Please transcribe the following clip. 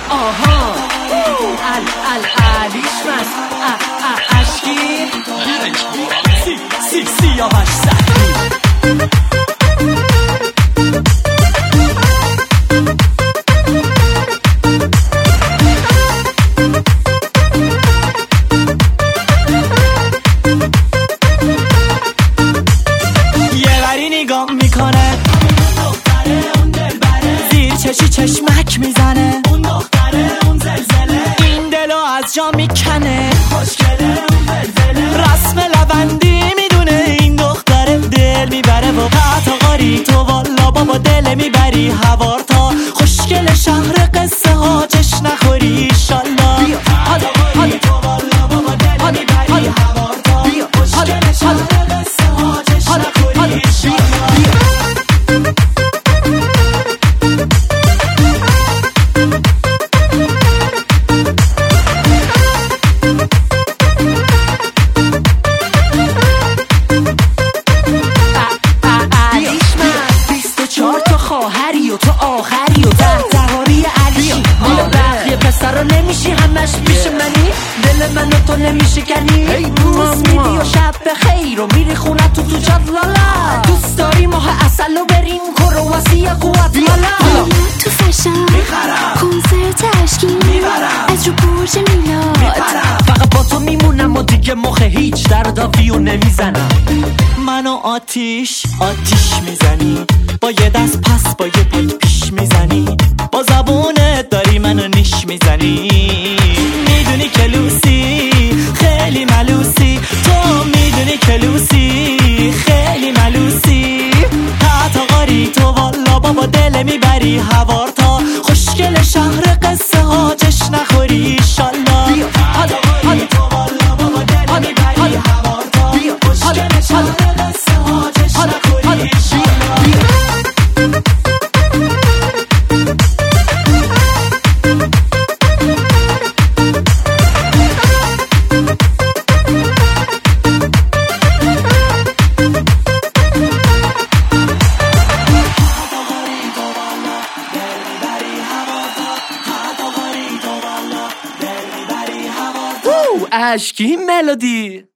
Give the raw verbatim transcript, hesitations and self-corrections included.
آها ال ال علیش مست اشکی سی سی سیاوش سختی چشی چشمک میزنه اون دختره اون زلزله این دلو از جا میکنه خوشگله اون زلزله رسم لبندی میدونه این دختره دل میبره و قطع غاری تو والا بابا دل میبری هوار تا خوشگل شهر قصه ها جش نخوری ایشالله بیا حالا حالا تو والا بابا دل میبری هوار تا خوشگل شهر قصه ها جش نخوری ایشالله خواهری و تو آخری و ده دهاری علی بخی پسر رو نمیشی همش پیش منی دل منو تو نمیشه کنی بوس میدی و شب بخیر و میری خونه تو تو جدلالا دوست داری ماه اصل رو بریم کرواسی قوت مالا تو فشن میخرم کنسرت عشقی میبرم از رو برج میلاد میبرم فقط با تو میمونم و دیگه مخ هیچ دردافی و نمیزنم منو آتیش آتیش میزنی با یه دست پس با یه پای پیش میزنی با زبونت داری منو نیش میزنی میدونی که لوسی خیلی ملوسی تو میدونی که لوسی خیلی ملوسی حتی غاری تو والا بابا دل میبری هوار تا خوشگل شهر قصه ها جش نخوری ایشالله حالا حالا تو والا بابا دل میبری هوار تا خوشگل شهر قصه ها جش نخوری ایشالله اشکی ملودی